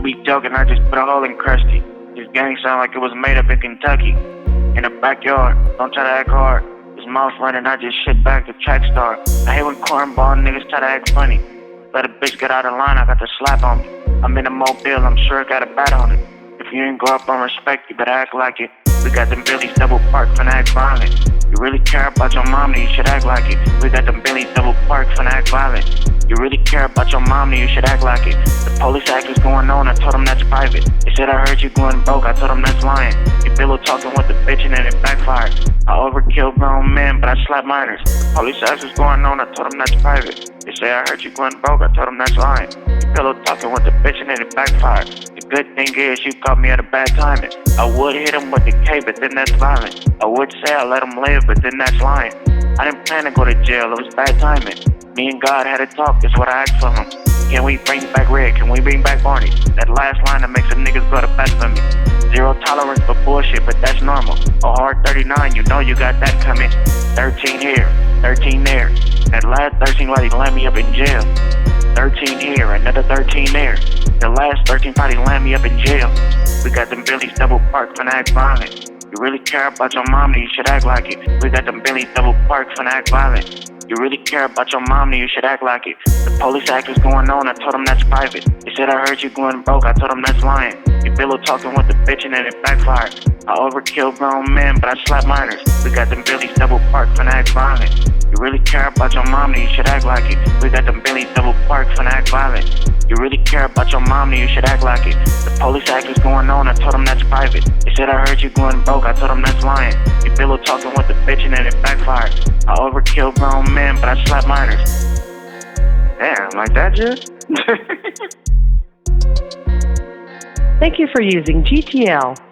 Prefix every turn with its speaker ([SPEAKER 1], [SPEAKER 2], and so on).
[SPEAKER 1] be joking, I just put a hole in Krusty. This gang sound like it was made up in Kentucky. In the backyard, don't try to act hard. His mouth running, I just shit back to track star. I hate when cornball niggas try to act funny. Let a bitch get out of line, I got the slap on me. I'm in a mobile, I'm sure I got a bat on it. If you ain't grow up on respect, you better act like it. We got them Billies double park finna act violent. You really care about your mom, then you should act like it. We got them Billies double park finna act violent. You really care about your mom, then you should act like it. The police act is going on, I told them that's private. They said I heard you going broke, I told them that's lying. You pillow talking with the bitch and then it backfired. I overkill grown men, but I slap minors. The police act is going on, I told them that's private. They say I heard you going broke, I told them that's lying. You pillow talking with the bitch and then it backfired. The good thing is you caught me at a bad timing. I would hit him with the K, but then that's violent. I would say I let him live, but then that's lying. I didn't plan to go to jail, it was bad timing. Me and God had a talk, that's what I asked for him. Can we bring back Red? Can we bring back Barney? That last line that makes some niggas go to bat for me. Zero tolerance for bullshit, but that's normal. A hard 39, you know you got that coming. 13 here, 13 there. That last 13 lady land me up in jail. 13 here, another 13 there. The last 13 probably land me up in jail. We got them Billies double park finna act violent. You really care about your mom, then you should act like it. We got them Billies double park finna act violent. You really care about your mom, then you should act like it. The police act is going on, I told them that's private. They said I heard you going broke, I told them that's lying. You pillow talking with the bitch and then it backfired. I overkill grown men, but I slap minors. We got them Billies double park finna act violent. You really care about your mom, then you should act like it. We got them Billies double park finna act violent. You really care about your mom, then you should act like it. The police act is going on, I told them that's private. They said I heard you going broke, I told them that's lying. You pillow talking with the bitch and then it backfired. I overkill grown men, but I slap minors. Damn, like that, just?
[SPEAKER 2] Thank you for using GTL.